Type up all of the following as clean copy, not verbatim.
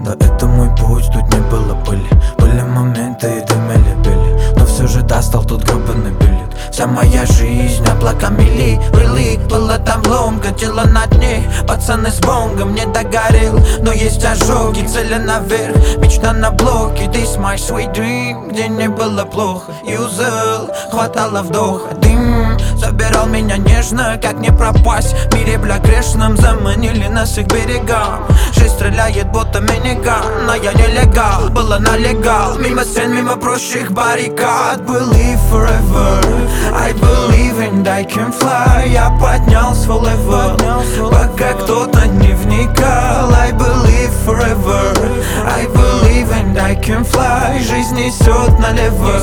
Да, это мой путь, тут не было пыли. Были моменты и дымили били, но все же достал тут гребаный билет. Вся моя жизнь облаками really. Была там ломка, тело на дне. Пацаны с бонгом не догорел, но есть ожоги, цели наверх, мечта на блоке. This my sweet dream, где не было плохо. Юзал, хватало вдоха. Дым забирал меня нежно, как не пропасть в мире, бля, грешном. Заманили нас их берегам. Жизнь стреляет, будто миниган, но я нелегал, было налегал. Мимо стен, мимо прочих баррикад. Believe forever, I believe and I can fly. Я поднял свой левел, пока кто-то не вникал. I believe forever, I believe and I can fly. Жизнь несет налево,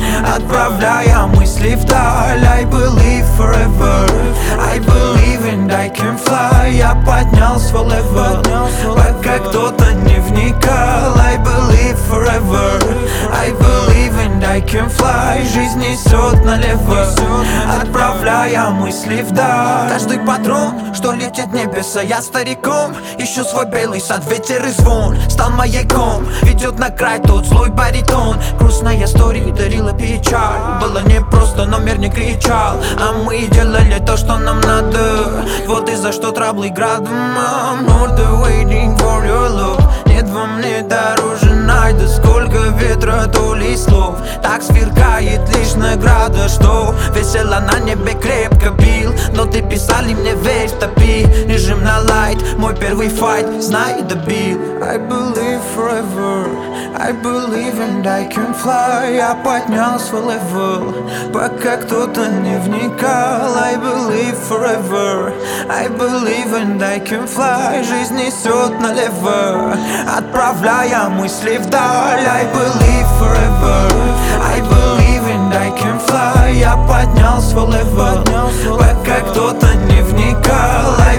отправляя мысли вдаль. I believe forever, I believe and I can fly. Я поднял свой левел, пока кто-то не вникал. I believe forever, I believe and I can fly. Жизнь несет налево, отправляя мысли вдаль. Каждый патрон, что летит в небеса. Я стариком, ищу свой белый сад. Ветер и звон стал маяком, ведет на край тот злой баритон. Грустная история дарила печаль. Было непросто, но мир не кричал, а мы делали то, что нам надо. Вот и за что траблы градом. I'm not waiting for your love. Нет во мне дороже найда. Сколько ветра, то ли слов. Так сверкает лишь награда, что весело на небе крепко бил. Но ты писали мне, верь, топи. Режим на лайт, мой первый файт, знай, добил. I believe forever, I believe and I can fly. Я поднял свой левел, пока кто-то не вникал. I believe forever, I believe and I can fly. Жизнь несет налево, отправляя мысли вдаль. I believe forever, I believe and I can fly. Я поднял свой левел, пока кто-то не вникал.